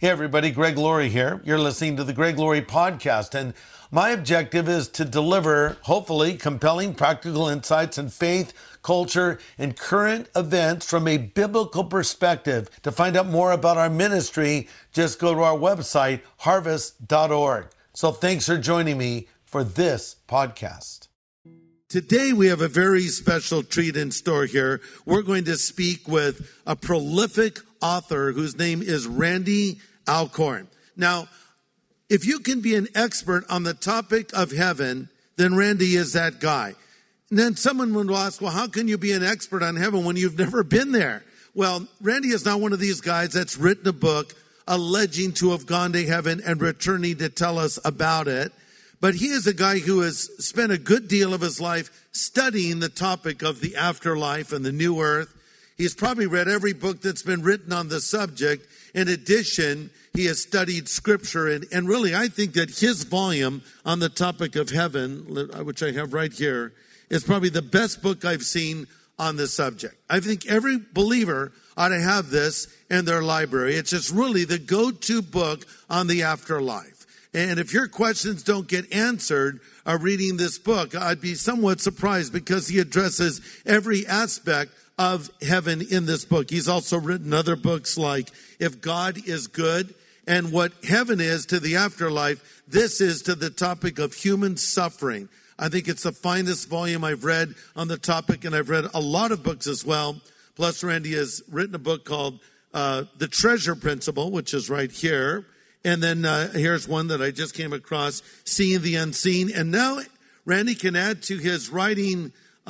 Hey everybody, Greg Laurie here. You're listening to the Greg Laurie Podcast, and my objective is to deliver, hopefully, compelling practical insights in faith, culture, and current events from a biblical perspective. To find out more about our ministry, just go to our website, harvest.org. So thanks for joining me for this podcast. Today we have a very special treat in store here. We're going to speak with a prolific author whose name is Randy Alcorn. Now, if you can be an expert on the topic of heaven, then Randy is that guy. And then someone will ask, well, how can you be an expert on heaven when you've never been there? Well, Randy is not one of these guys that's written a book alleging to have gone to heaven and returning to tell us about it. But he is a guy who has spent a good deal of his life studying the topic of the afterlife and the new earth. He's probably read every book that's been written on the subject. In addition, he has studied scripture, and really I think that his volume on the topic of heaven, which I have right here, is probably the best book I've seen on the subject. I think every believer ought to have this in their library. It's just really the go-to book on the afterlife. And if your questions don't get answered reading this book, I'd be somewhat surprised because he addresses every aspect of heaven in this book. He's also written other books like If God is Good and What Heaven Is to the Afterlife. This is to the topic of human suffering. I think it's the finest volume I've read on the topic, and I've read a lot of books as well. Plus, Randy has written a book called The Treasure Principle, which is right here. And then here's one that I just came across, Seeing the Unseen. And now Randy can add to his writing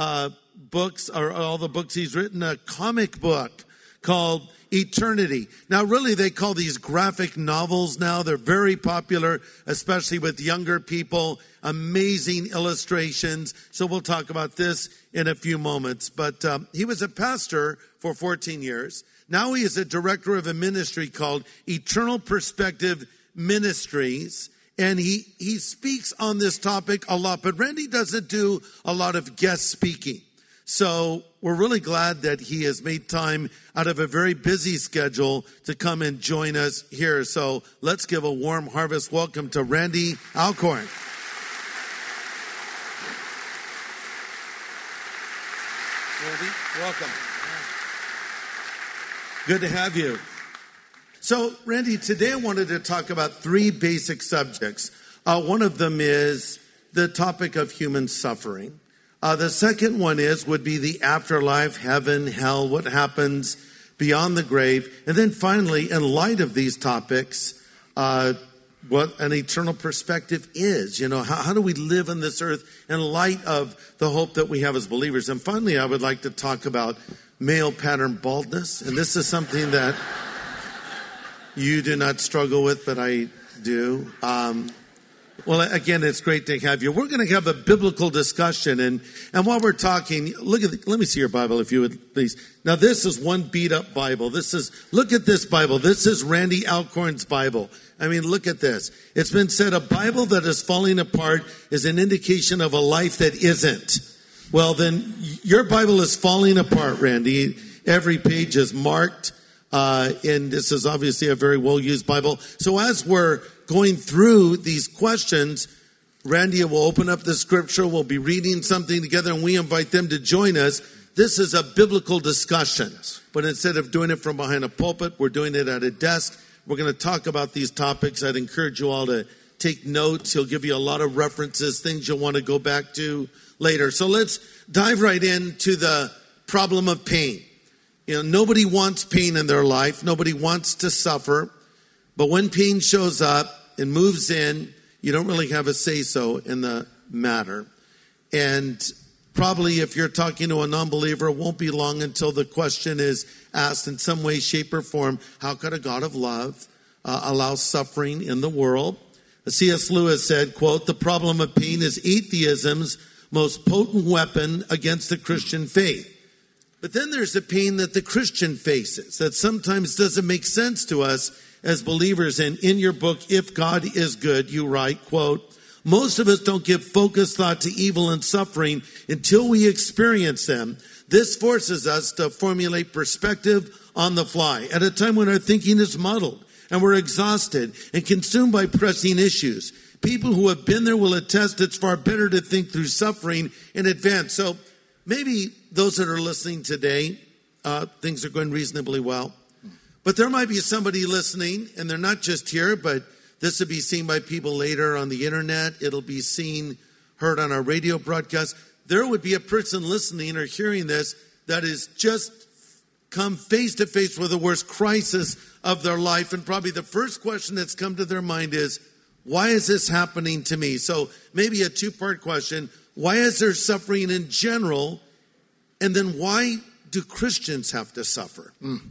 books, or all the books he's written, a comic book called Eternity. Now, really, they call these graphic novels now. They're very popular, especially with younger people. Amazing illustrations. So we'll talk about this in a few moments. But he was a pastor for 14 years. Now he is a director of a ministry called Eternal Perspective Ministries. And he speaks on this topic a lot. But Randy doesn't do a lot of guest speaking. So we're really glad that he has made time out of a very busy schedule to come and join us here. So let's give a warm harvest welcome to Randy Alcorn. Randy, welcome. Good to have you. So, Randy, today I wanted to talk about three basic subjects. One of them is the topic of human suffering. The second one would be the afterlife, heaven, hell, what happens beyond the grave. And then finally, in light of these topics, what an eternal perspective is. You know, how do we live on this earth in light of the hope that we have as believers? And finally, I would like to talk about male pattern baldness. And this is something that you do not struggle with, but I do. Well, again, it's great to have you. We're going to have a biblical discussion. And while we're talking, let me see your Bible, if you would, please. Now, this is one beat-up Bible. Look at this Bible. This is Randy Alcorn's Bible. I mean, look at this. It's been said a Bible that is falling apart is an indication of a life that isn't. Well, then, your Bible is falling apart, Randy. Every page is marked. And this is obviously a very well-used Bible. So as we're going through these questions, Randy will open up the scripture. We'll be reading something together, and we invite them to join us. This is a biblical discussion. But instead of doing it from behind a pulpit, we're doing it at a desk. We're going to talk about these topics. I'd encourage you all to take notes. He'll give you a lot of references, things you'll want to go back to later. So let's dive right into the problem of pain. You know, nobody wants pain in their life. Nobody wants to suffer. But when pain shows up and moves in, you don't really have a say-so in the matter. And probably if you're talking to a non-believer, it won't be long until the question is asked in some way, shape, or form, how could a God of love allow suffering in the world? C.S. Lewis said, quote, "The problem of pain is atheism's most potent weapon against the Christian faith." But then there's the pain that the Christian faces that sometimes doesn't make sense to us as believers. And in your book, If God is Good, you write, quote, "Most of us don't give focused thought to evil and suffering until we experience them. This forces us to formulate perspective on the fly at a time when our thinking is muddled and we're exhausted and consumed by pressing issues. People who have been there will attest it's far better to think through suffering in advance. So maybe those that are listening today, things are going reasonably well. But there might be somebody listening, and they're not just here, but this will be seen by people later on the internet. It'll be seen, heard on our radio broadcast. There would be a person listening or hearing this that is just come face to face with the worst crisis of their life. And probably the first question that's come to their mind is, why is this happening to me? So maybe a two-part question. Why is there suffering in general? And then why do Christians have to suffer?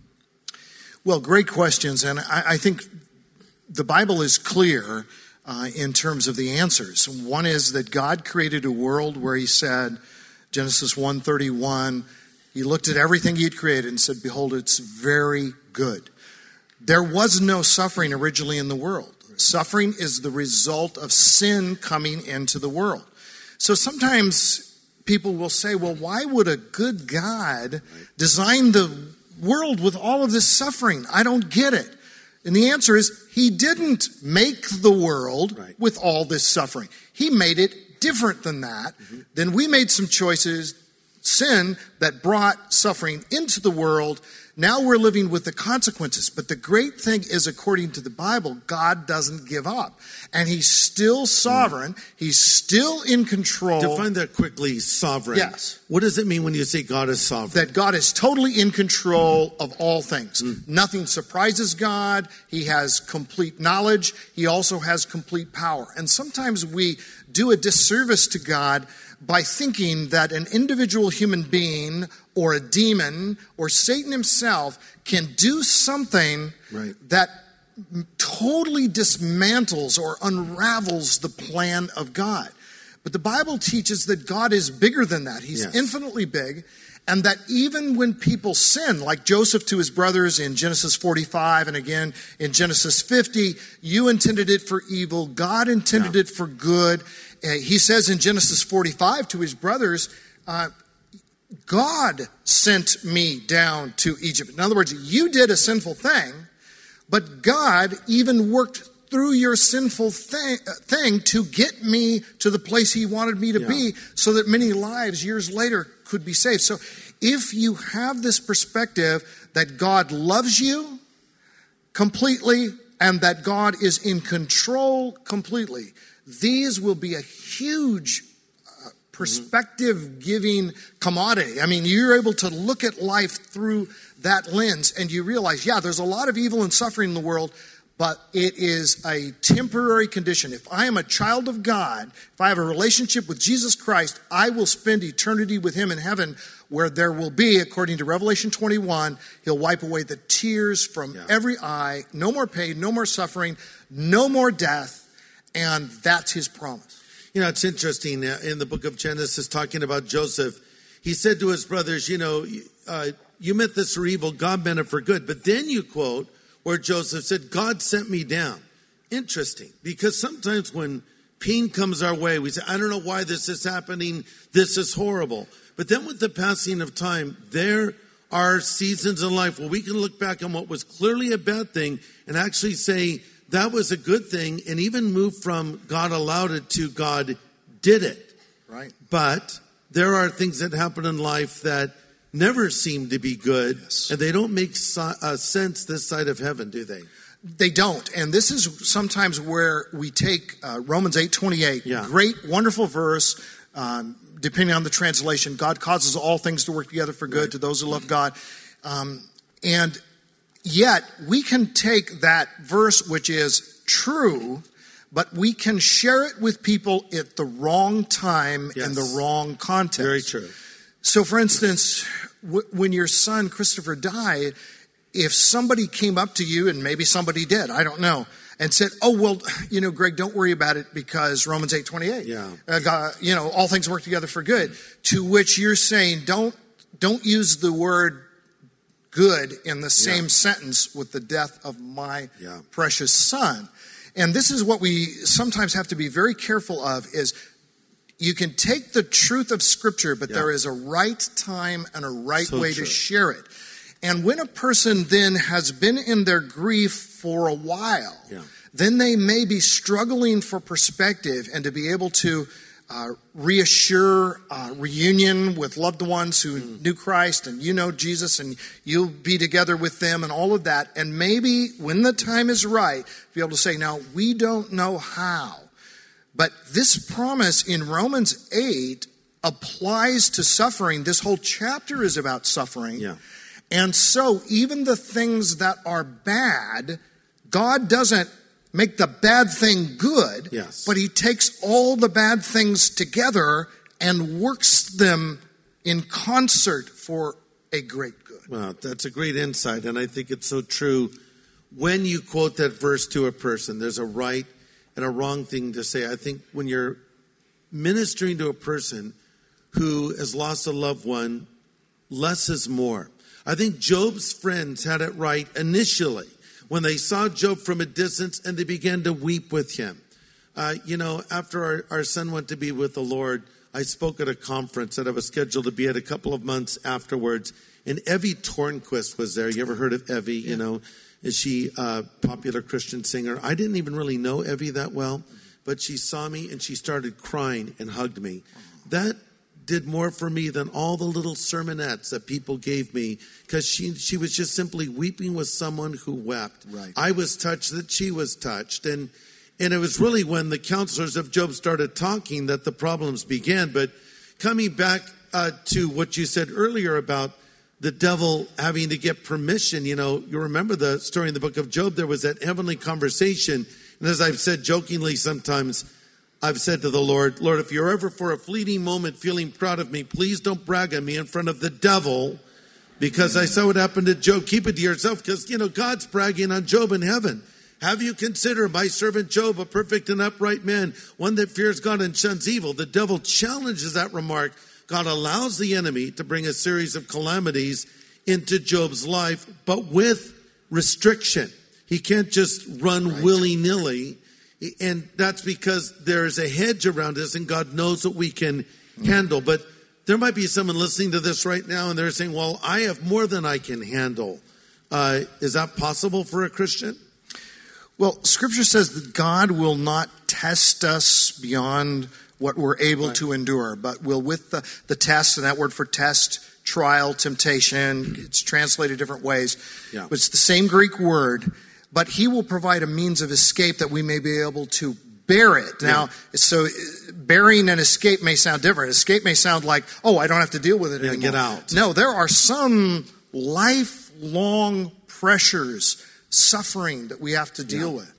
Well, great questions. And I think the Bible is clear in terms of the answers. One is that God created a world where he said, Genesis 1:31, he looked at everything he'd created and said, behold, it's very good. There was no suffering originally in the world. Suffering is the result of sin coming into the world. So sometimes people will say, well, why would a good God design the world with all of this suffering? I don't get it. And the answer is, he didn't make the world with all this suffering. He made it different than that. Then we made some choices, sin, that brought suffering into the world. Now we're living with the consequences. But the great thing is, according to the Bible, God doesn't give up. And he's still sovereign. He's still in control. Define that quickly, sovereign. Yes. What does it mean when you say God is sovereign? That God is totally in control of all things. Nothing surprises God. He has complete knowledge. He also has complete power. And sometimes we do a disservice to God by thinking that an individual human being or a demon or Satan himself can do something that totally dismantles or unravels the plan of God. But the Bible teaches that God is bigger than that. He's infinitely big. And that even when people sin, like Joseph to his brothers in Genesis 45 and again in Genesis 50, you intended it for evil, God intended it for good. He says in Genesis 45 to his brothers, God sent me down to Egypt. In other words, you did a sinful thing, but God even worked through your sinful thing to get me to the place he wanted me to be, so that many lives years later could be saved. So if you have this perspective that God loves you completely and that God is in control completely, these will be a huge perspective-giving commodity. I mean, you're able to look at life through that lens and you realize, there's a lot of evil and suffering in the world, but it is a temporary condition. If I am a child of God, if I have a relationship with Jesus Christ, I will spend eternity with him in heaven, where there will be, according to Revelation 21, he'll wipe away the tears from every eye, no more pain, no more suffering, no more death, and that's his promise. You know, it's interesting, in the book of Genesis, talking about Joseph, he said to his brothers, you meant this for evil, God meant it for good. But then you quote where Joseph said, God sent me down. Interesting, because sometimes when pain comes our way, we say, I don't know why this is happening, this is horrible. But then with the passing of time, there are seasons in life where we can look back on what was clearly a bad thing and actually say, that was a good thing, and even move from God allowed it to God did it. Right. But there are things that happen in life that never seem to be good, and they don't make sense this side of heaven, do they? They don't. And this is sometimes where we take Romans 8:28, great, wonderful verse, depending on the translation, God causes all things to work together for good to those who love God. And yet, we can take that verse, which is true, but we can share it with people at the wrong time in the wrong context. Very true. So, for instance, when your son Christopher died, if somebody came up to you, and maybe somebody did, I don't know, and said, oh, well, Greg, don't worry about it because Romans 8:28, all things work together for good, to which you're saying, don't use the word good in the same sentence with the death of my precious son. And this is what we sometimes have to be very careful of, is you can take the truth of Scripture, but there is a right time and a right way to share it. And when a person then has been in their grief for a while, then they may be struggling for perspective and to be able to reassure reunion with loved ones who knew Christ and you know Jesus and you'll be together with them and all of that. And maybe when the time is right, be able to say, now, we don't know how. But this promise in Romans 8 applies to suffering. This whole chapter is about suffering. Yeah. And so even the things that are bad, God doesn't make the bad thing good, but he takes all the bad things together and works them in concert for a great good. Wow, that's a great insight, and I think it's so true. When you quote that verse to a person, there's a right and a wrong thing to say. I think when you're ministering to a person who has lost a loved one, less is more. I think Job's friends had it right initially when they saw Job from a distance and they began to weep with him. After our son went to be with the Lord, I spoke at a conference that I was scheduled to be at a couple of months afterwards. And Evie Tornquist was there. You ever heard of Evie? Yeah. You know, is she a popular Christian singer? I didn't even really know Evie that well, but she saw me and she started crying and hugged me. That did more for me than all the little sermonettes that people gave me, because she was just simply weeping with someone who wept. Right. I was touched that she was touched. And it was really when the counselors of Job started talking that the problems began. But coming back to what you said earlier about the devil having to get permission, you remember the story in the book of Job, there was that heavenly conversation. And as I've said jokingly sometimes, I've said to the Lord, if you're ever for a fleeting moment feeling proud of me, please don't brag on me in front of the devil, because I saw what happened to Job. Keep it to yourself, because, God's bragging on Job in heaven. Have you considered my servant Job, a perfect and upright man, one that fears God and shuns evil? The devil challenges that remark. God allows the enemy to bring a series of calamities into Job's life, but with restriction. He can't just run willy-nilly. And that's because there's a hedge around us and God knows what we can handle. But there might be someone listening to this right now and they're saying, well, I have more than I can handle. Is that possible for a Christian? Well, Scripture says that God will not test us beyond what we're able to endure, but will with the test, and that word for test, trial, temptation, it's translated different ways. Yeah. But it's the same Greek word. But he will provide a means of escape that we may be able to bear it. Now, so bearing and escape may sound different. Escape may sound like, I don't have to deal with it anymore. Get out. No, there are some lifelong pressures, suffering that we have to deal with.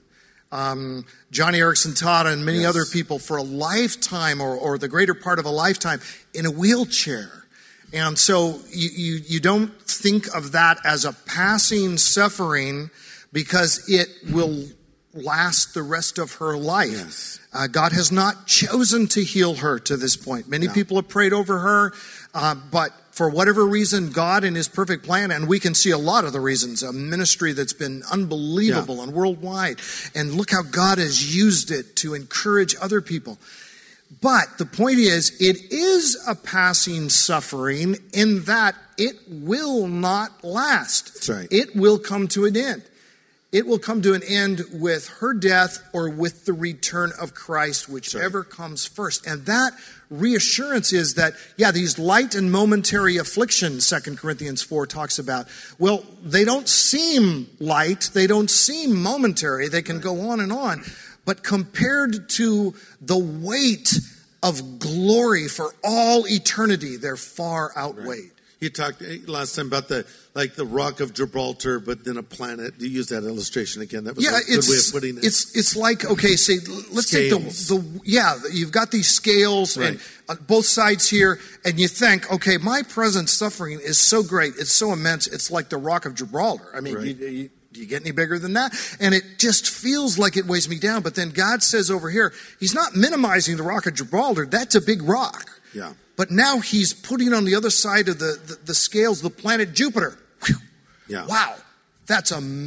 Johnny Erickson Tada and many other people for a lifetime or the greater part of a lifetime in a wheelchair. And so you don't think of that as a passing suffering, because it will last the rest of her life. Yes. God has not chosen to heal her to this point. Many people have prayed over her, but for whatever reason, God in his perfect plan, and we can see a lot of the reasons, a ministry that's been unbelievable and worldwide, and look how God has used it to encourage other people. But the point is, it is a passing suffering in that it will not last. That's right. It will come to an end. It will come to an end with her death or with the return of Christ, whichever comes first. And that reassurance is that, these light and momentary afflictions, 2 Corinthians 4 talks about, well, they don't seem light, they don't seem momentary, they can go on and on. But compared to the weight of glory for all eternity, they're far outweighed. Right. You talked last time about the rock of Gibraltar, but then a planet. You used that illustration again. That was a good way of putting it. It's like, say, let's scales. take you've got these scales and on both sides here, and you think, my present suffering is so great, it's so immense, it's like the rock of Gibraltar. I mean, do you get any bigger than that? And it just feels like it weighs me down. But then God says over here, he's not minimizing the rock of Gibraltar. That's a big rock. Yeah. But now he's putting on the other side of the scales the planet Jupiter. Whew. Yeah. Wow. That's a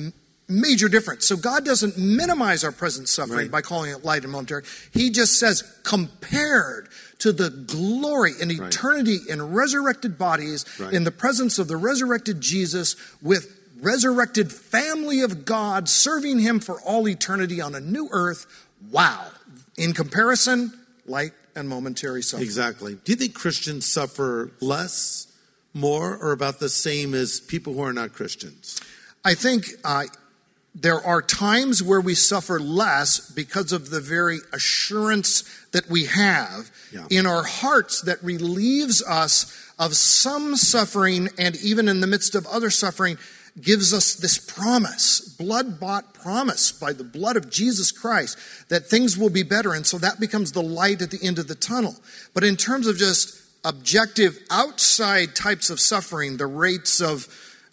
Major difference. So God doesn't minimize our present suffering by calling it light and momentary. He just says, compared to the glory and eternity in resurrected bodies, in the presence of the resurrected Jesus, with resurrected family of God, serving him for all eternity on a new earth. Wow. In comparison, light and momentary suffering. Exactly. Do you think Christians suffer less, more, or about the same as people who are not Christians? I think there are times where we suffer less because of the very assurance that we have in our hearts that relieves us of some suffering, and even in the midst of other suffering, gives us this promise, blood-bought promise by the blood of Jesus Christ, that things will be better. And so that becomes the light at the end of the tunnel. But in terms of just objective outside types of suffering, the rates of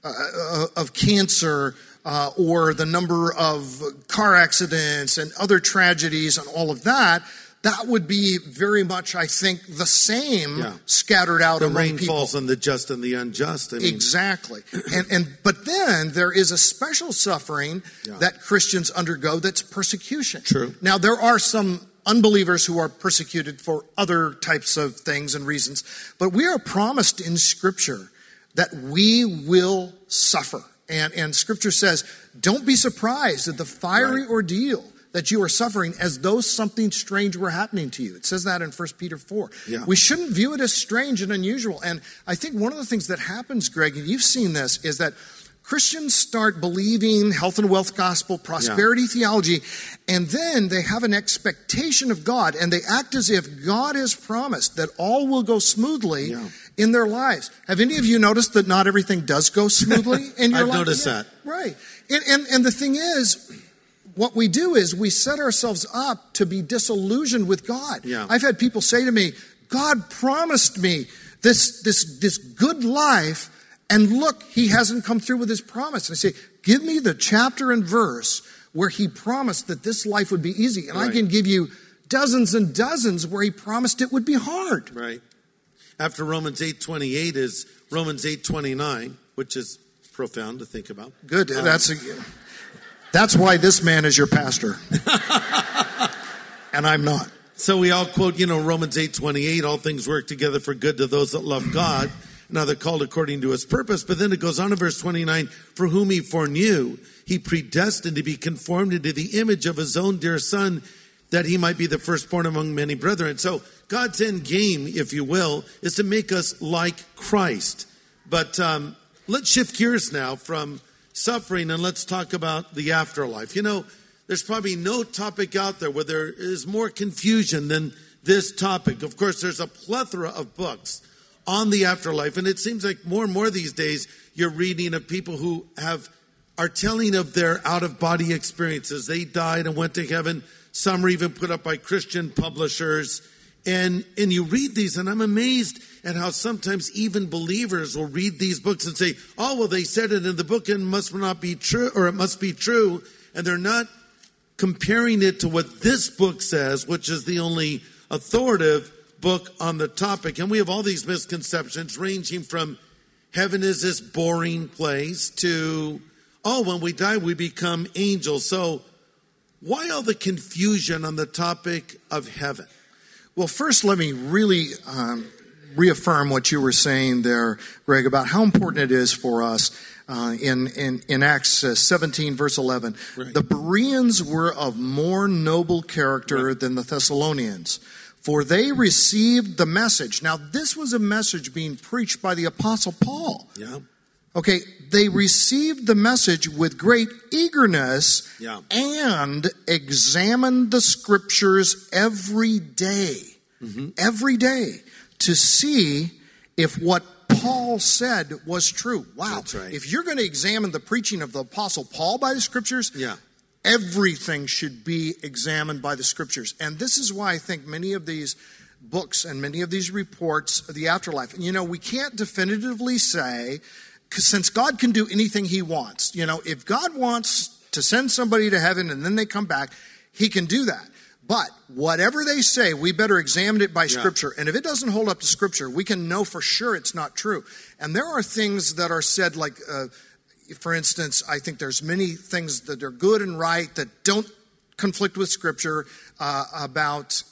cancer, or the number of car accidents and other tragedies and all of that, that would be very much, I think, the same scattered out among people. The rain falls on the just and the unjust. Exactly. But then there is a special suffering that Christians undergo that's persecution. True. Now, there are some unbelievers who are persecuted for other types of things and reasons, but we are promised in Scripture that we will suffer. And Scripture says, don't be surprised at the fiery ordeal that you are suffering as though something strange were happening to you. It says that in 1 Peter 4. Yeah. We shouldn't view it as strange and unusual. And I think one of the things that happens, Greg, and you've seen this, is that Christians start believing health and wealth gospel, prosperity theology, and then they have an expectation of God, and they act as if God has promised that all will go smoothly in their lives. Have any of you noticed that not everything does go smoothly in your life? I've noticed that. Right. And the thing is, what we do is we set ourselves up to be disillusioned with God. Yeah. I've had people say to me, God promised me this good life, and look, he hasn't come through with his promise. And I say, give me the chapter and verse where he promised that this life would be easy. And I can give you dozens and dozens where he promised it would be hard. Right. After Romans 8:28 is Romans 8:29, which is profound to think about. Good. That's why this man is your pastor. And I'm not. So we all quote, Romans 8:28, all things work together for good to those that love God. Now they're called according to his purpose. But then it goes on in verse 29, for whom he foreknew, he predestined to be conformed into the image of his own dear son, that he might be the firstborn among many brethren. So God's end game, if you will, is to make us like Christ. But let's shift gears now from suffering and let's talk about the afterlife. There's probably no topic out there where there is more confusion than this topic. Of course, there's a plethora of books on the afterlife, and it seems like more and more these days you're reading of people who are telling of their out-of-body experiences. They died and went to heaven. Some are even put up by Christian publishers. And you read these, and I'm amazed at how sometimes even believers will read these books and say, oh, well, they said it in the book and it must not be true, or it must be true. And they're not comparing it to what this book says, which is the only authoritative book on the topic. And we have all these misconceptions ranging from heaven is this boring place to, when we die, we become angels. So why all the confusion on the topic of heaven? Well, first, let me really reaffirm what you were saying there, Greg, about how important it is for us in Acts 17, verse 11. Right. The Bereans were of more noble character than the Thessalonians, for they received the message. Now, this was a message being preached by the Apostle Paul. Yeah. Okay, they received the message with great eagerness and examined the scriptures every day, to see if what Paul said was true. Wow. That's right. If you're going to examine the preaching of the Apostle Paul by the scriptures, everything should be examined by the scriptures. And this is why I think many of these books and many of these reports of the afterlife, we can't definitively say, since God can do anything he wants, if God wants to send somebody to heaven and then they come back, he can do that. But whatever they say, we better examine it by Scripture. And if it doesn't hold up to Scripture, we can know for sure it's not true. And there are things that are said like, For instance, I think there's many things that are good and right that don't conflict with Scripture about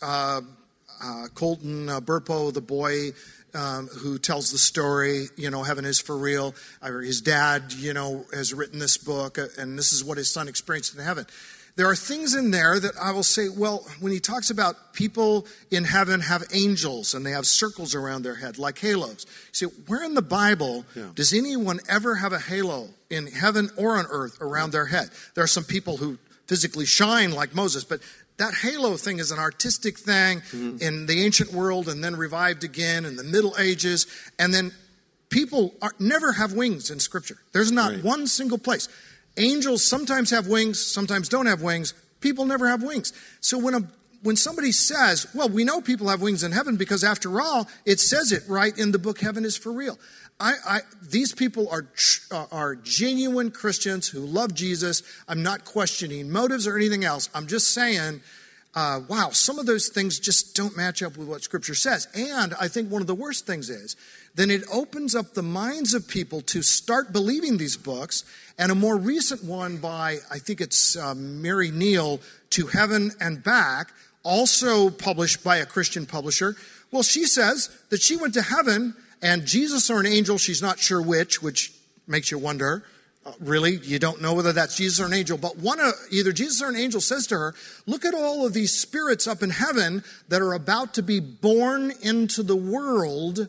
Colton Burpo, the boy who tells the story, heaven is for real. Or his dad, has written this book, and this is what his son experienced in heaven. There are things in there that I will say, well, when he talks about people in heaven have angels and they have circles around their head like halos. You say, where in the Bible does anyone ever have a halo in heaven or on earth around their head? There are some people who physically shine like Moses, but that halo thing is an artistic thing in the ancient world and then revived again in the Middle Ages. And then people never have wings in Scripture. There's not one single place. Angels sometimes have wings, sometimes don't have wings. People never have wings. So when somebody says, well, we know people have wings in heaven because after all, it says it right in the book, Heaven is for real. These people are genuine Christians who love Jesus. I'm not questioning motives or anything else. I'm just saying, wow, some of those things just don't match up with what Scripture says. And I think one of the worst things is, then it opens up the minds of people to start believing these books. And a more recent one by, I think it's Mary Neal, To Heaven and Back, also published by a Christian publisher. Well, she says that she went to heaven and Jesus or an angel, she's not sure which makes you wonder, really, you don't know whether that's Jesus or an angel. But either Jesus or an angel says to her, look at all of these spirits up in heaven that are about to be born into the world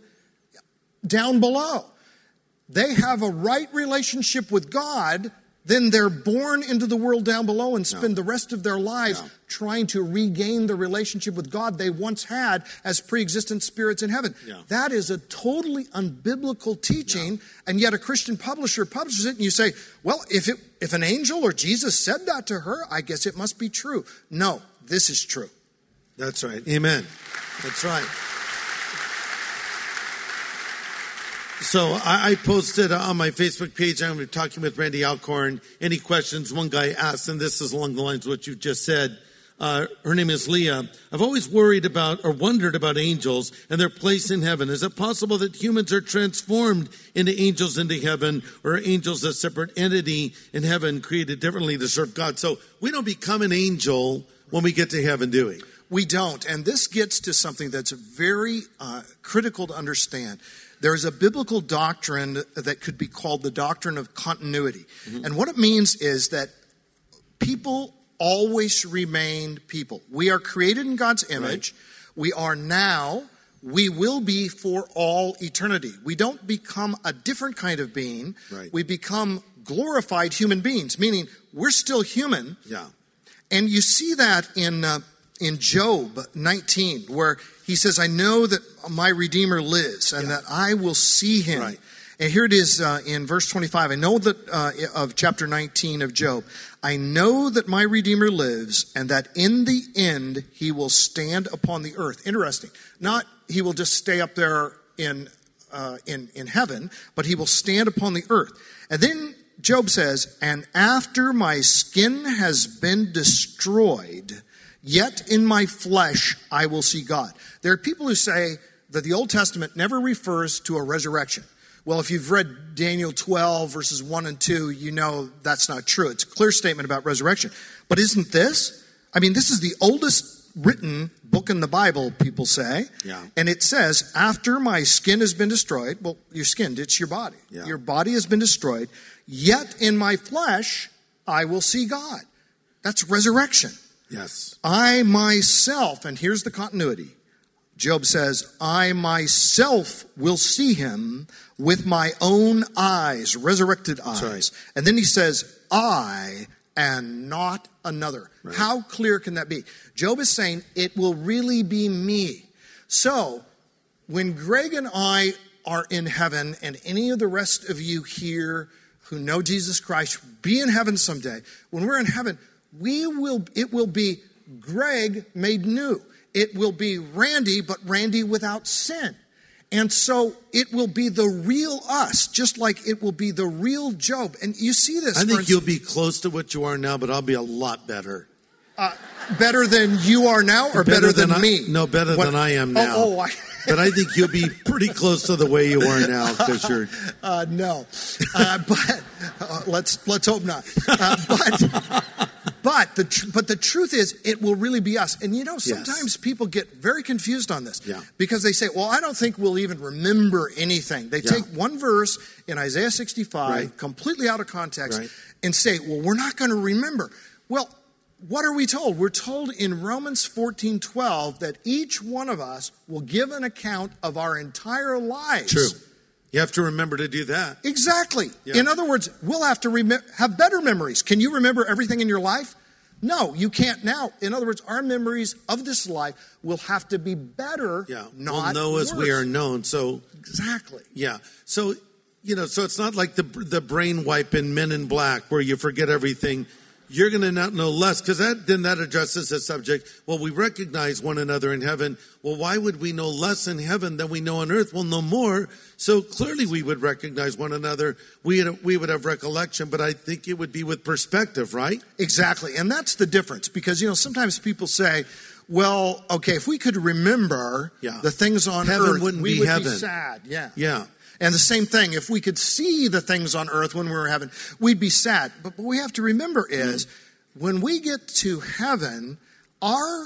down below. They have a right relationship with God, then they're born into the world down below and spend the rest of their lives trying to regain the relationship with God they once had as pre-existent spirits in heaven. That is a totally unbiblical teaching, and yet a Christian publisher publishes it, and you say, well, if an angel or Jesus said that to her, I guess it must be true. No, this is true. That's right. Amen. That's right. So I posted on my Facebook page, I'm talking with Randy Alcorn, any questions. One guy asked, and this is along the lines of what you just said. Her name is Leah. I've always worried about or wondered about angels and their place in heaven. Is it possible that humans are transformed into angels into heaven, or are angels a separate entity in heaven created differently to serve God? So we don't become an angel when we get to heaven, do we? We don't. And this gets to something that's very critical to understand. There's a biblical doctrine that could be called the doctrine of continuity. And what it means is that people always remain people. We are created in God's image. We are now. We will be for all eternity. We don't become a different kind of being. We become glorified human beings, meaning we're still human. And you see that in Job 19, where he says, I know that my Redeemer lives and that I will see him. And here it is in verse 25. I know that of chapter 19 of Job. I know that my Redeemer lives and that in the end he will stand upon the earth. Interesting. Not he will just stay up there in heaven, but he will stand upon the earth. And then Job says, and after my skin has been destroyed, yet in my flesh I will see God. There are people who say that the Old Testament never refers to a resurrection. Well, if you've read Daniel 12, verses 1 and 2, you know that's not true. It's a clear statement about resurrection. But isn't this? I mean, this is the oldest written book in the Bible, people say. And it says, after my skin has been destroyed, well, your skin, it's your body. Your body has been destroyed, yet in my flesh I will see God. That's resurrection. I myself, and here's the continuity. Job says, I myself will see him with my own eyes, resurrected eyes. And then he says, I and not another. How clear can that be? Job is saying, it will really be me. So, when Greg and I are in heaven, and any of the rest of you here who know Jesus Christ be in heaven someday, when we're in heaven, it will be Greg made new. It will be Randy, but Randy without sin. And so it will be the real us, just like it will be the real Job. And you see this. I think you'll be close to what you are now, but I'll be a lot better. Better than you are now, or better than me? No, better than I am now. but I think you'll be pretty close to the way you are now, because you're... No. But let's hope not. But the truth is, it will really be us. And sometimes people get very confused on this because they say, well, I don't think we'll even remember anything. They take one verse in Isaiah 65 completely out of context and say, well, we're not going to remember. Well, what are we told? We're told in Romans 14:12 that each one of us will give an account of our entire lives. True. You have to remember to do that. Exactly. Yeah. In other words, we'll have to have better memories. Can you remember everything in your life? No, you can't now. In other words, our memories of this life will have to be better, not we'll know worse. As we are known. So exactly. Yeah. So, so it's not like the brain wipe in Men in Black where you forget everything. You're going to not know less, because that addresses the subject. Well, we recognize one another in heaven. Well, why would we know less in heaven than we know on earth? We'll know more. So clearly we would recognize one another. We would have recollection, but I think it would be with perspective, right? Exactly. And that's the difference, because, sometimes people say, well, okay, if we could remember the things on heaven earth, wouldn't we be would heaven. be sad. Yeah. Yeah. And the same thing, if we could see the things on earth when we were in heaven, we'd be sad. But what we have to remember is, when we get to heaven, our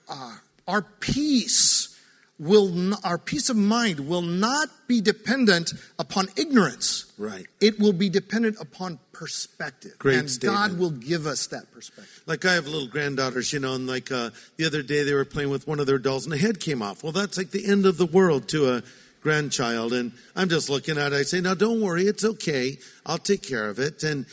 peace our peace of mind will not be dependent upon ignorance. Right. It will be dependent upon perspective. Great and statement. God will give us that perspective. Like, I have little granddaughters, and the other day they were playing with one of their dolls and the head came off. Well, that's like the end of the world to a grandchild, and I'm just looking at it. I say, now don't worry, it's okay, I'll take care of it. And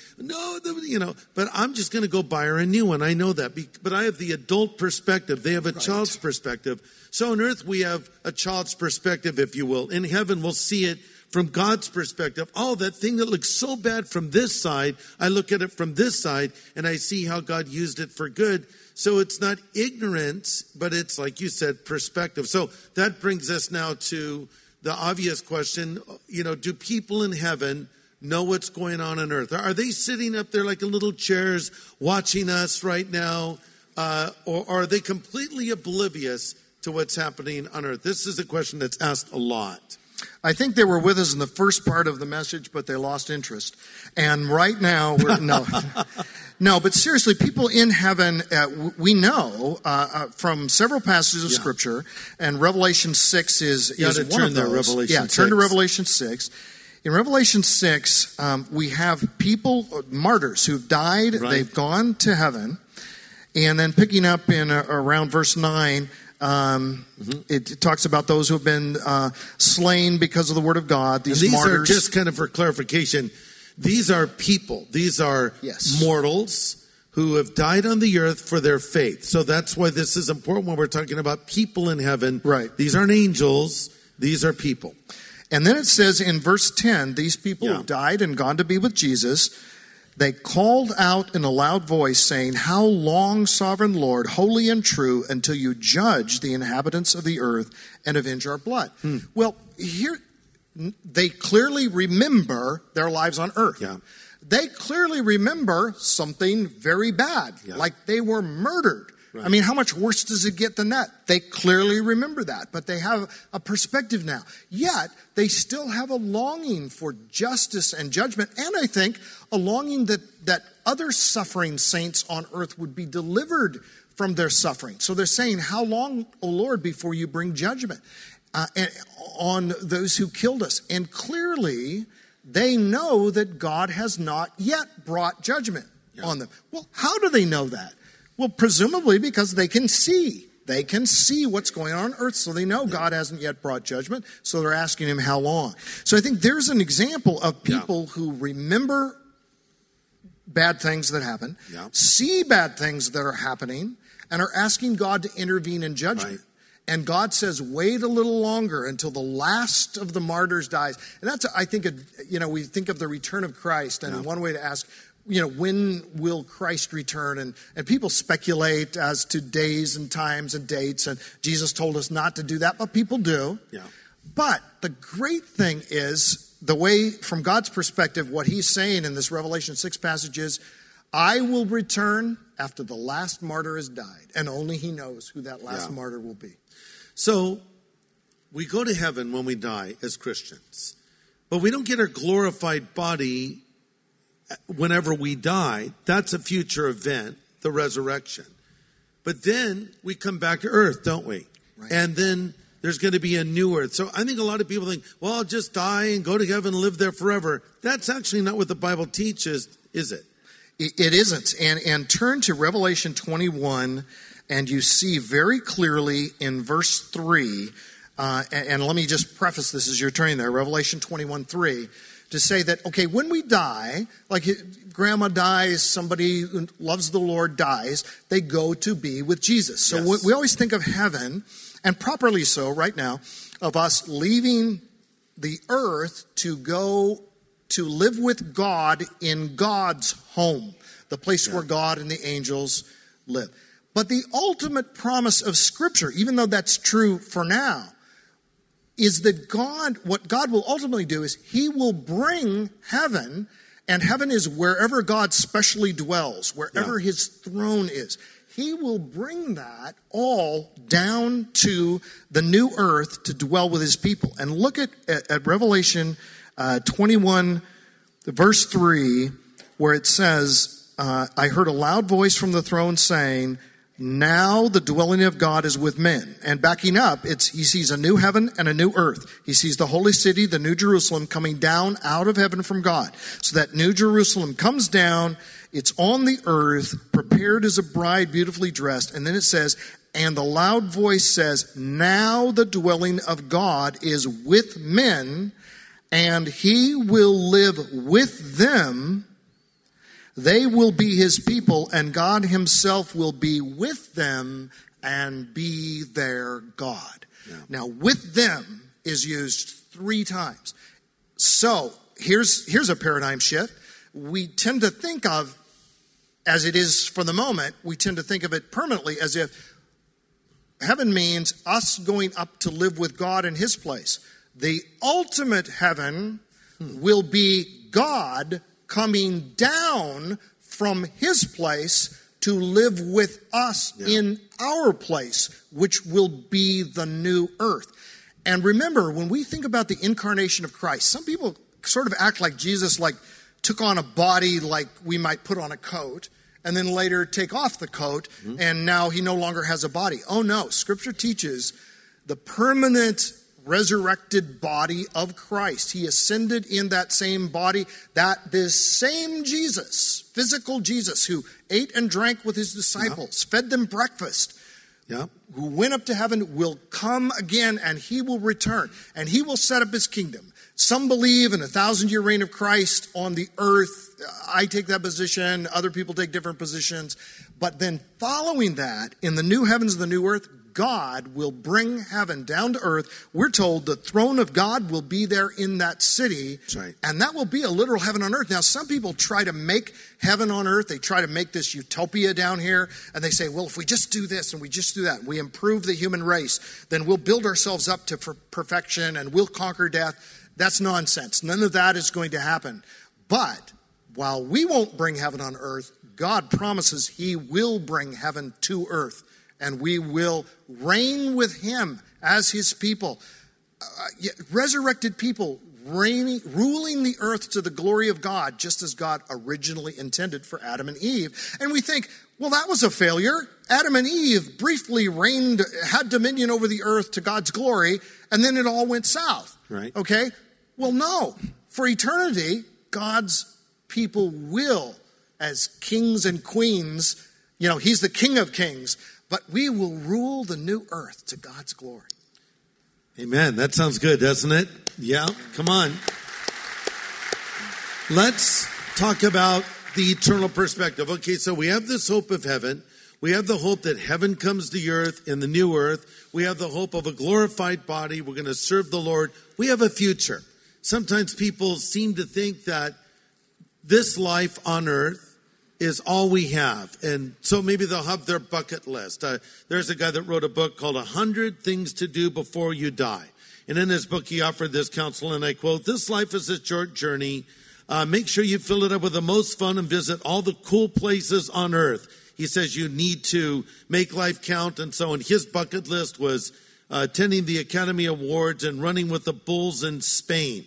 but I'm just going to go buy her a new one. I know that, but I have the adult perspective. They have a child's perspective. So on earth we have a child's perspective, if you will. In heaven we'll see it from God's perspective. Oh, that thing that looks so bad from this side, I look at it from this side and I see how God used it for good. So it's not ignorance, but it's, like you said, perspective. So that brings us now to the obvious question, do people in heaven know what's going on earth? Are they sitting up there like in little chairs watching us right now? Or are they completely oblivious to what's happening on earth? This is a question that's asked a lot. I think they were with us in the first part of the message, but they lost interest. And right now, no, but seriously, people in heaven, we know from several passages of Scripture, and Revelation 6 is one of those. Turn to Revelation 6. In Revelation 6, we have people, martyrs, who've died. Right. They've gone to heaven. And then picking up in around verse 9, it talks about those who have been slain because of the word of God. These martyrs. Are just kind of for clarification. These are people. These are mortals who have died on the earth for their faith. So that's why this is important when we're talking about people in heaven. Right. These aren't angels. These are people. And then it says in verse 10, these people have died and gone to be with Jesus. They called out in a loud voice, saying, "How long, sovereign Lord, holy and true, until you judge the inhabitants of the earth and avenge our blood?" Well, here they clearly remember their lives on earth. Yeah. They clearly remember something very bad, like they were murdered. Right. I mean, how much worse does it get than that? They clearly remember that, but they have a perspective now. Yet, they still have a longing for justice and judgment, and I think a longing that other suffering saints on earth would be delivered from their suffering. So they're saying, "How long, O Lord, before you bring judgment on those who killed us?" And clearly, they know that God has not yet brought judgment on them. Well, how do they know that? Well, presumably because they can see. They can see what's going on earth, so they know God hasn't yet brought judgment, so they're asking him how long. So I think there's an example of people who remember bad things that happen, see bad things that are happening, and are asking God to intervene in judgment. Right. And God says, wait a little longer until the last of the martyrs dies. And that's, I think, we think of the return of Christ, and one way to ask, when will Christ return? And people speculate as to days and times and dates, and Jesus told us not to do that, but people do. Yeah. But the great thing is, the way, from God's perspective, what he's saying in this Revelation 6 passage is, I will return after the last martyr has died, and only he knows who that last martyr will be. So, we go to heaven when we die as Christians, but we don't get our glorified body whenever we die. That's a future event, the resurrection. But then we come back to earth, don't we? Right. And then there's going to be a new earth. So I think a lot of people think, well, I'll just die and go to heaven and live there forever. That's actually not what the Bible teaches, is it? It isn't. And turn to Revelation 21, and you see very clearly in verse 3, and let me just preface this as you're turning there, Revelation 21:3, to say that, okay, when we die, like grandma dies, somebody who loves the Lord dies, they go to be with Jesus. So Yes. we always think of heaven, and properly so right now, of us leaving the earth to go to live with God in God's home, the place where God and the angels live. But the ultimate promise of Scripture, even though that's true for now, is that what God will ultimately do is He will bring heaven, and heaven is wherever God specially dwells, wherever His throne is. He will bring that all down to the new earth to dwell with His people. And look at Revelation 21, verse 3, where it says, I heard a loud voice from the throne saying, now the dwelling of God is with men. And backing up, he sees a new heaven and a new earth. He sees the holy city, the new Jerusalem, coming down out of heaven from God. So that new Jerusalem comes down, it's on the earth, prepared as a bride, beautifully dressed. And then it says, and the loud voice says, now the dwelling of God is with men, and He will live with them. They will be His people, and God Himself will be with them and be their God. Yeah. Now, with them is used 3 times. So, here's a paradigm shift. We tend to think of, as it is for the moment, we tend to think of it permanently as if heaven means us going up to live with God in His place. The ultimate heaven will be God coming down from His place to live with us in our place, which will be the new earth. And remember, when we think about the incarnation of Christ, some people sort of act like Jesus took on a body like we might put on a coat, and then later take off the coat, and now He no longer has a body. Oh no, Scripture teaches the permanent resurrected body of Christ. He ascended in that same body, that this same Jesus, physical Jesus, who ate and drank with His disciples, fed them breakfast, who went up to heaven, will come again, and He will return, and He will set up His kingdom. Some believe in a 1,000-year reign of Christ on the earth. I take that position. Other people take different positions. But then following that, in the new heavens and the new earth, God will bring heaven down to earth. We're told the throne of God will be there in that city. That's right. And that will be a literal heaven on earth. Now, some people try to make heaven on earth. They try to make this utopia down here. And they say, well, if we just do this and we just do that, and we improve the human race, then we'll build ourselves up to perfection and we'll conquer death. That's nonsense. None of that is going to happen. But while we won't bring heaven on earth, God promises He will bring heaven to earth. And we will reign with Him as His people. Resurrected people ruling the earth to the glory of God, just as God originally intended for Adam and Eve. And we think, well, that was a failure. Adam and Eve briefly had dominion over the earth to God's glory, and then it all went south. Right. Okay? Well, no. For eternity, God's people will, as kings and queens, He's the King of kings, but we will rule the new earth to God's glory. Amen. That sounds good, doesn't it? Yeah, come on. Let's talk about the eternal perspective. Okay, so we have this hope of heaven. We have the hope that heaven comes to earth in the new earth. We have the hope of a glorified body. We're going to serve the Lord. We have a future. Sometimes people seem to think that this life on earth is all we have. And so maybe they'll have their bucket list. There's a guy that wrote a book called 100 Things to Do Before You Die. And in his book, he offered this counsel, and I quote, this life is a short journey. Make sure you fill it up with the most fun and visit all the cool places on earth. He says you need to make life count. And so in his bucket list was attending the Academy Awards and running with the Bulls in Spain.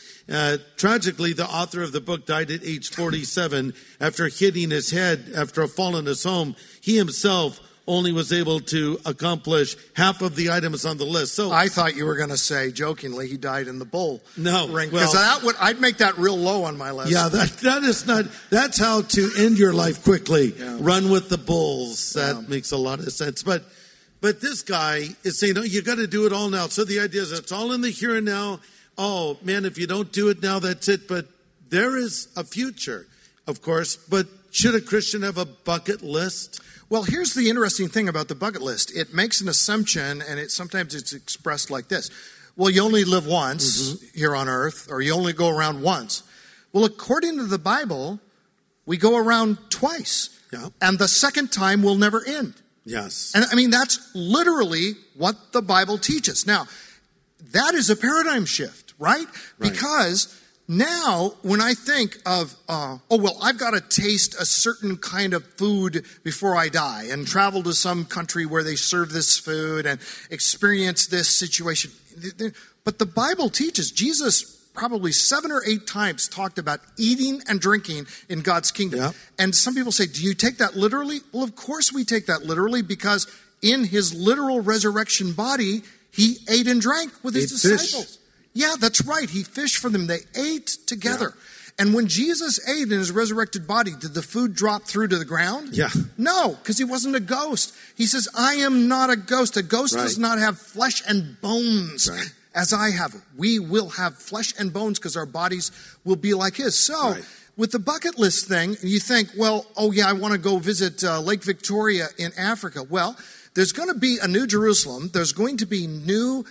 Tragically, the author of the book died at age 47 after hitting his head after a fall in his home. He himself only was able to accomplish half of the items on the list. So I thought you were going to say, jokingly, he died in the bull ring. Well, because I'd make that real low on my list. Yeah, that is not. That's how to end your life quickly. Yeah. Run with the bulls. That makes a lot of sense. But this guy is saying, no, you got to do it all now. So the idea is it's all in the here and now. Oh man, if you don't do it now, that's it. But there is a future, of course. But should a Christian have a bucket list? Well, here's the interesting thing about the bucket list. It makes an assumption, and sometimes it's expressed like this. Well, you only live once here on earth, or you only go around once. Well, according to the Bible, we go around twice. Yeah. And the second time will never end. Yes. And I mean, that's literally what the Bible teaches. Now, that is a paradigm shift, right? Because now, when I think of, I've got to taste a certain kind of food before I die and travel to some country where they serve this food and experience this situation. But the Bible teaches, Jesus probably 7 or 8 times talked about eating and drinking in God's kingdom. Yeah. And some people say, do you take that literally? Well, of course we take that literally, because in his literal resurrection body, he ate and drank with his disciples. Fish. Yeah, that's right. He fished for them. They ate together. Yeah. And when Jesus ate in his resurrected body, did the food drop through to the ground? Yeah. No, because he wasn't a ghost. He says, I am not a ghost. A ghost does not have flesh and bones as I have. We will have flesh and bones because our bodies will be like his. So with the bucket list thing, you think, well, I want to go visit Lake Victoria in Africa. Well, there's going to be a new Jerusalem. There's going to be new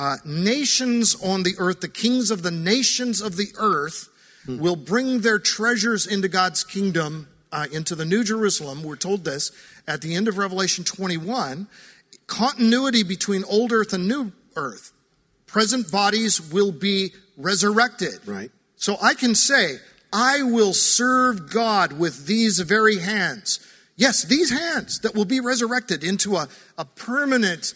nations on the earth. The kings of the nations of the earth will bring their treasures into God's kingdom, into the New Jerusalem. We're told this at the end of Revelation 21. Continuity between old earth and new earth. Present bodies will be resurrected. Right. So I can say, I will serve God with these very hands. Yes, these hands that will be resurrected into a permanent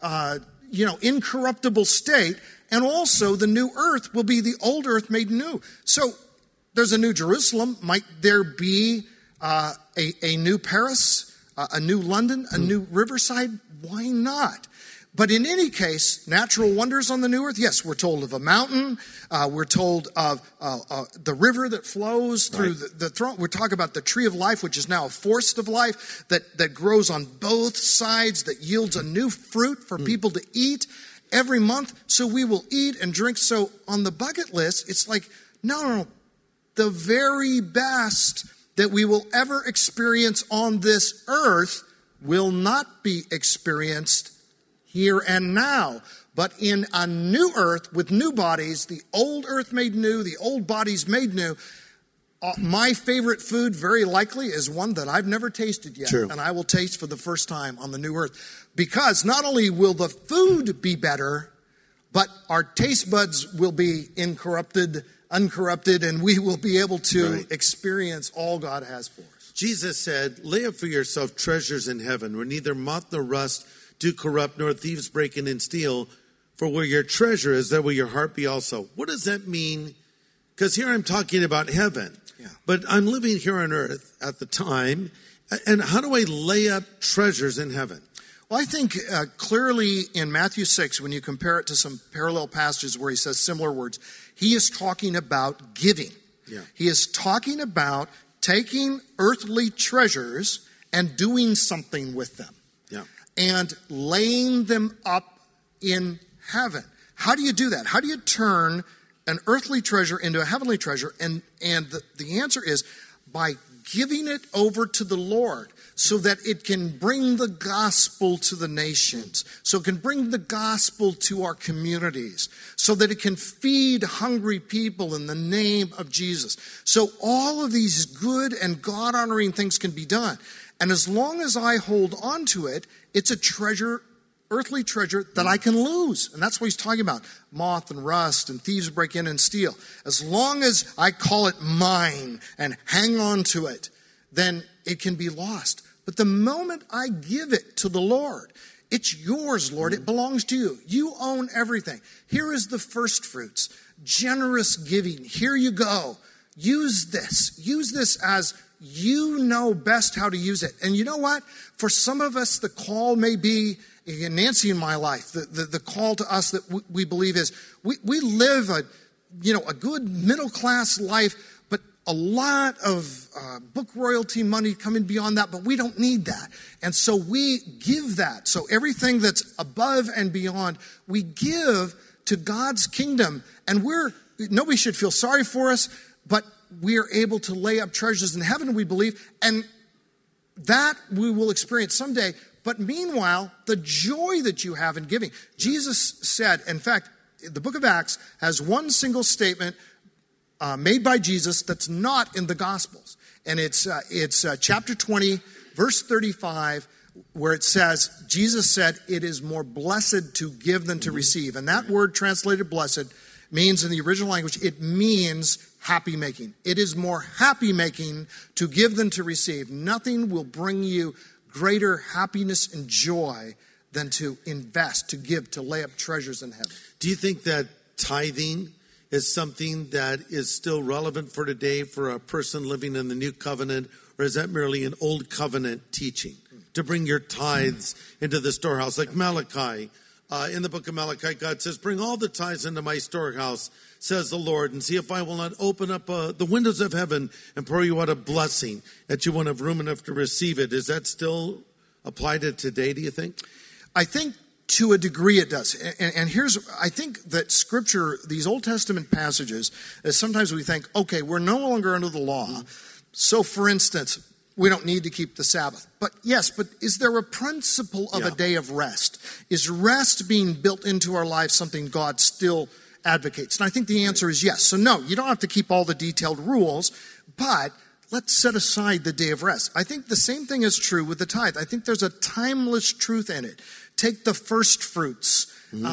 incorruptible state, and also the new earth will be the old earth made new. So there's a new Jerusalem. Might there be a new Paris, a new London, a new Riverside? Why not? But in any case, natural wonders on the new earth. Yes, we're told of a mountain. We're told of the river that flows through the throne. We're talking about the tree of life, which is now a forest of life that grows on both sides, that yields a new fruit for people to eat every month. So we will eat and drink. So on the bucket list, it's like, no. The very best that we will ever experience on this earth will not be experienced here and now, but in a new earth with new bodies, the old earth made new, the old bodies made new. My favorite food very likely is one that I've never tasted yet. True. And I will taste for the first time on the new earth. Because not only will the food be better, but our taste buds will be uncorrupted, and we will be able to experience all God has for us. Jesus said, lay up for yourself treasures in heaven, where neither moth nor rust do corrupt, nor thieves break in and steal. For where your treasure is, there will your heart be also. What does that mean? Because here I'm talking about heaven. Yeah. But I'm living here on earth at the time. And how do I lay up treasures in heaven? Well, I think clearly in Matthew 6, when you compare it to some parallel passages where he says similar words, he is talking about giving. Yeah. He is talking about taking earthly treasures and doing something with them. Yeah. And laying them up in heaven. How do you do that? How do you turn an earthly treasure into a heavenly treasure? And the answer is by giving it over to the Lord so that it can bring the gospel to the nations, so it can bring the gospel to our communities, so that it can feed hungry people in the name of Jesus. So all of these good and God-honoring things can be done. And as long as I hold on to it, it's a treasure, earthly treasure that I can lose. And that's what he's talking about. Moth and rust and thieves break in and steal. As long as I call it mine and hang on to it, then it can be lost. But the moment I give it to the Lord, it's yours, Lord. It belongs to you. You own everything. Here is the first fruits. Generous giving. Here you go. Use this. Use this as you know best how to use it. And you know what? For some of us, the call may be, in Nancy and my life, the call to us that we believe is, we live a good middle-class life, but a lot of book royalty money coming beyond that, but we don't need that. And so we give that. So everything that's above and beyond, we give to God's kingdom. And nobody should feel sorry for us, but we are able to lay up treasures in heaven, we believe, and that we will experience someday. But meanwhile, the joy that you have in giving. Jesus said, in fact, the book of Acts has one single statement made by Jesus that's not in the Gospels. And it's chapter 20, verse 35, where it says, Jesus said, it is more blessed to give than to receive. And that word translated blessed means, in the original language, it means happy making. It is more happy making to give than to receive. Nothing will bring you greater happiness and joy than to invest, to give, to lay up treasures in heaven. Do you think that tithing is something that is still relevant for today for a person living in the new covenant, or is that merely an old covenant teaching to bring your tithes into the storehouse? Like Malachi, in the book of Malachi, God says, bring all the tithes into my storehouse, says the Lord, and see if I will not open up the windows of heaven and pour you out a blessing that you won't have room enough to receive it. Is that still applied to today, do you think? I think to a degree it does. And I think that Scripture, these Old Testament passages, sometimes we think, okay, we're no longer under the law. So, for instance, we don't need to keep the Sabbath. But yes, but is there a principle of a day of rest? Is rest being built into our lives something God still advocates? And I think the answer is yes. So no, you don't have to keep all the detailed rules, but let's set aside the day of rest. I think the same thing is true with the tithe. I think there's a timeless truth in it. Take the first fruits,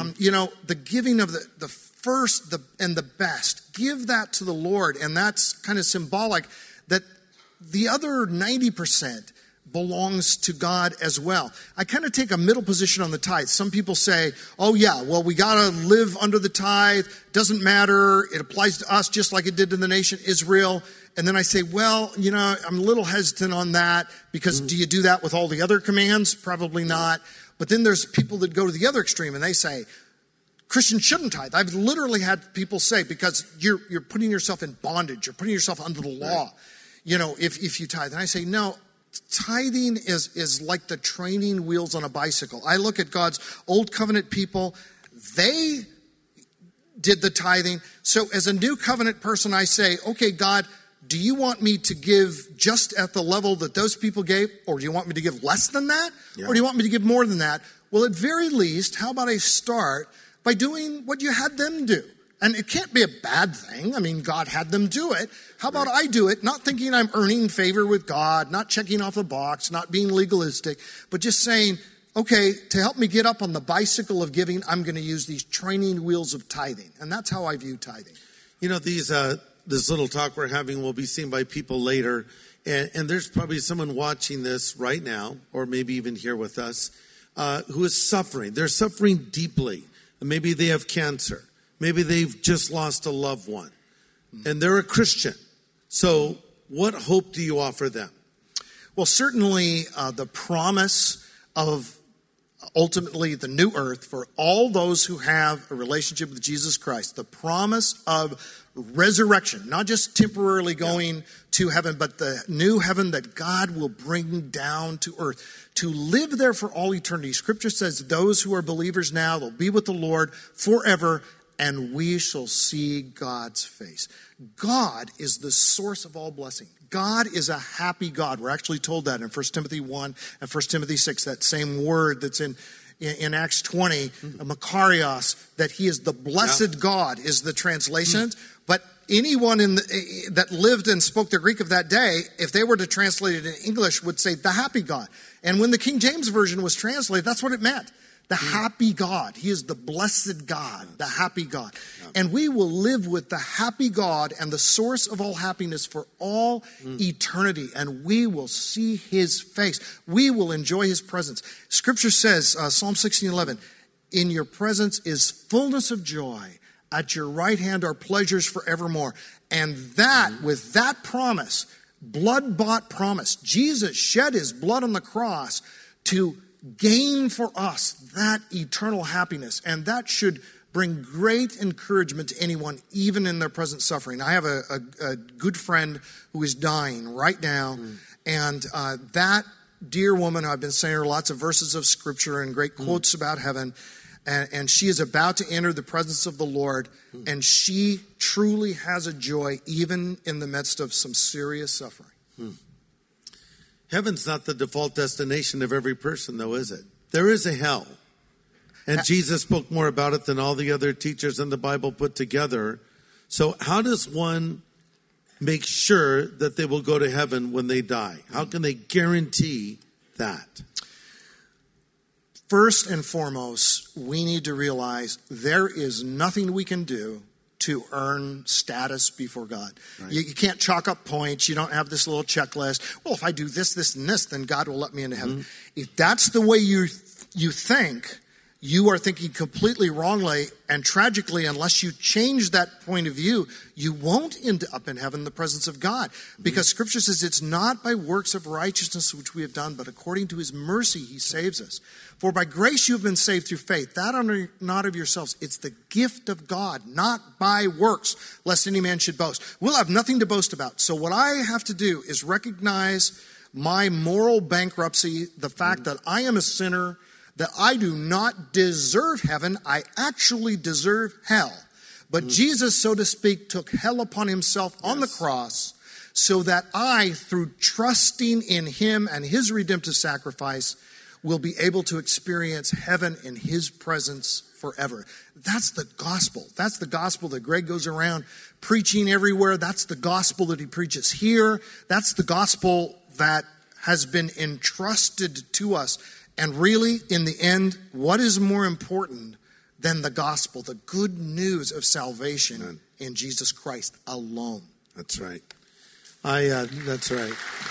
the giving of the first and the best. Give that to the Lord, and that's kind of symbolic that the other 90% belongs to God as well. I kind of take a middle position on the tithe. Some people say, oh yeah, well, we got to live under the tithe. Doesn't matter. It applies to us just like it did to the nation Israel. And then I say, well, I'm a little hesitant on that because do you do that with all the other commands? Probably not. But then there's people that go to the other extreme and they say, Christians shouldn't tithe. I've literally had people say, because you're putting yourself in bondage. You're putting yourself under the law, if you tithe. And I say, no, tithing is like the training wheels on a bicycle. I look at God's old covenant people. They did the tithing. So as a new covenant person, I say, okay, God, do you want me to give just at the level that those people gave? Or do you want me to give less than that? Yeah. Or do you want me to give more than that? Well, at very least, how about I start by doing what you had them do? And it can't be a bad thing. I mean, God had them do it. How about I do it, not thinking I'm earning favor with God, not checking off a box, not being legalistic, but just saying, okay, to help me get up on the bicycle of giving, I'm going to use these training wheels of tithing. And that's how I view tithing. This little talk we're having will be seen by people later. And there's probably someone watching this right now, or maybe even here with us, who is suffering. They're suffering deeply. Maybe they have cancer. Maybe they've just lost a loved one. And they're a Christian. So what hope do you offer them? Well, certainly the promise of ultimately the new earth for all those who have a relationship with Jesus Christ. The promise of resurrection, not just temporarily going to heaven, but the new heaven that God will bring down to earth to live there for all eternity. Scripture says those who are believers now, they'll be with the Lord forever, and we shall see God's face. God is the source of all blessing. God is a happy God. We're actually told that in 1 Timothy 1 and 1 Timothy 6, that same word that's in Acts 20, Makarios, that he is the blessed God is the translation. But anyone that lived and spoke the Greek of that day, if they were to translate it in English, would say the happy God. And when the King James Version was translated, that's what it meant. The happy God. He is the blessed God, the happy God. And we will live with the happy God and the source of all happiness for all eternity. And we will see his face. We will enjoy his presence. Scripture says, Psalm 16:11, in your presence is fullness of joy. At your right hand are pleasures forevermore. And that, with that promise, blood-bought promise, Jesus shed his blood on the cross to gain for us that eternal happiness. And that should bring great encouragement to anyone, even in their present suffering. I have a good friend who is dying right now. And that dear woman, I've been saying her lots of verses of scripture and great quotes about heaven. And she is about to enter the presence of the Lord. And she truly has a joy, even in the midst of some serious suffering. Heaven's not the default destination of every person, though, is it? There is a hell. And Jesus spoke more about it than all the other teachers in the Bible put together. So how does one make sure that they will go to heaven when they die? How can they guarantee that? First and foremost, we need to realize there is nothing we can do to earn status before God. Right. You can't chalk up points. You don't have this little checklist. Well, if I do this, this, and this, then God will let me into heaven. If that's the way you think, you are thinking completely wrongly, and tragically, unless you change that point of view, you won't end up in heaven in the presence of God. Because Scripture says it's not by works of righteousness which we have done, but according to his mercy he saves us. For by grace you have been saved through faith, that not of yourselves. It's the gift of God, not by works, lest any man should boast. We'll have nothing to boast about. So what I have to do is recognize my moral bankruptcy, the fact that I am a sinner, that I do not deserve heaven. I actually deserve hell. But Jesus, so to speak, took hell upon himself on the cross so that I, through trusting in him and his redemptive sacrifice, will be able to experience heaven in his presence forever. That's the gospel. That's the gospel that Greg goes around preaching everywhere. That's the gospel that he preaches here. That's the gospel that has been entrusted to us. And really, in the end, what is more important than the gospel, the good news of salvation in Jesus Christ alone? That's right. That's right.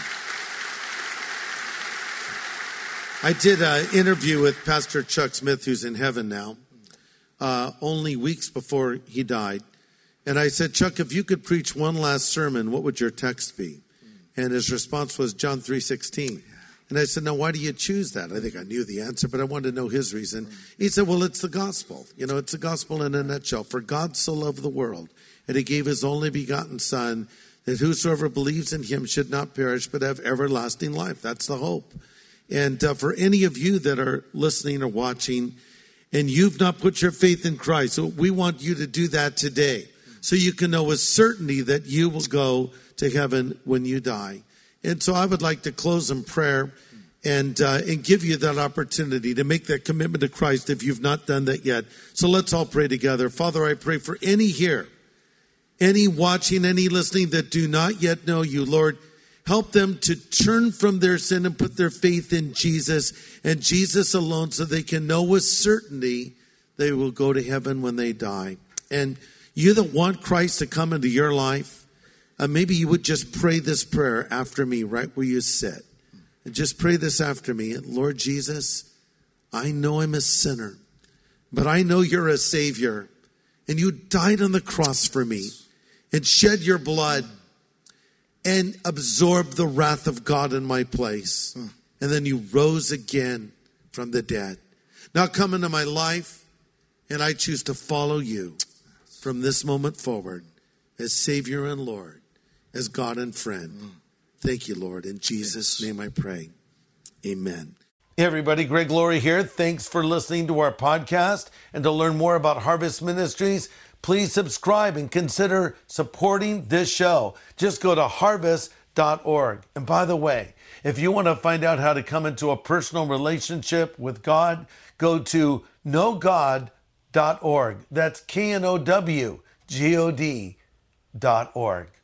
I did an interview with Pastor Chuck Smith, who's in heaven now, only weeks before he died. And I said, Chuck, if you could preach one last sermon, what would your text be? And his response was John 3:16. And I said, now, why do you choose that? I think I knew the answer, but I wanted to know his reason. He said, well, it's the gospel. You know, it's the gospel in a nutshell. For God so loved the world, and he gave his only begotten Son, that whosoever believes in him should not perish, but have everlasting life. That's the hope. And for any of you that are listening or watching, and you've not put your faith in Christ, so we want you to do that today, so you can know with certainty that you will go to heaven when you die. And so I would like to close in prayer and give you that opportunity to make that commitment to Christ if you've not done that yet. So let's all pray together. Father, I pray for any here, any watching, any listening that do not yet know you. Lord, help them to turn from their sin and put their faith in Jesus and Jesus alone, so they can know with certainty they will go to heaven when they die. And you that want Christ to come into your life, maybe you would just pray this prayer after me right where you sit. And just pray this after me. Lord Jesus, I know I'm a sinner, but I know you're a Savior. And you died on the cross for me and shed your blood and absorbed the wrath of God in my place. And then you rose again from the dead. Now come into my life, and I choose to follow you from this moment forward as Savior and Lord, as God and friend. Thank you, Lord. In Jesus' name I pray. Amen. Hey everybody, Greg Laurie here. Thanks for listening to our podcast. And to learn more about Harvest Ministries, please subscribe and consider supporting this show. Just go to harvest.org. And by the way, if you want to find out how to come into a personal relationship with God, go to knowgod.org. That's KNOWGOD.org.